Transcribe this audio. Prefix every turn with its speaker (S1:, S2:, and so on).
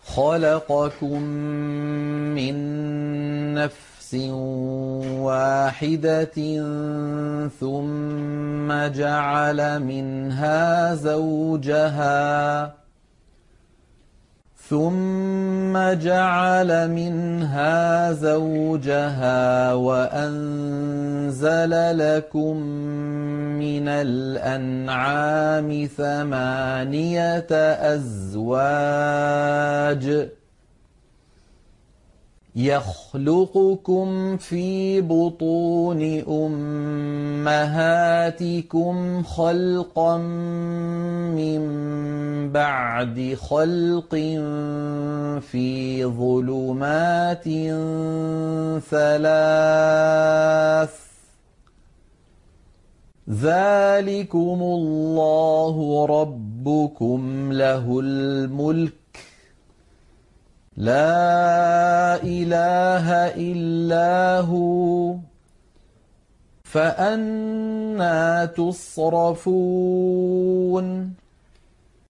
S1: خَلَقَكُم مِّن نَّفْسٍ وَاحِدَةٍ ثُمَّ جَعَلَ مِنْهَا زَوْجَهَا وَأَنزَلَ لَكُم مِّنَ الْأَنْعَامِ ثَمَانِيَةَ أَزْوَاجٍ ۚ يَخْلُقُكُمْ فِي بُطُونِ أُمَّهَاتِكُمْ خَلْقًا مِّن بَعْدِ خَلْقٍ فِي ظُلُمَاتٍ ثَلَاثٍ ۚ ذَٰلِكُمُ اللَّهُ رَبُّكُمْ لَهُ الْمُلْكُ ۖ لَا إِلَٰهَ إِلَّا هُوَ ۖ فَأَنَّىٰ تُصْرَفُونَ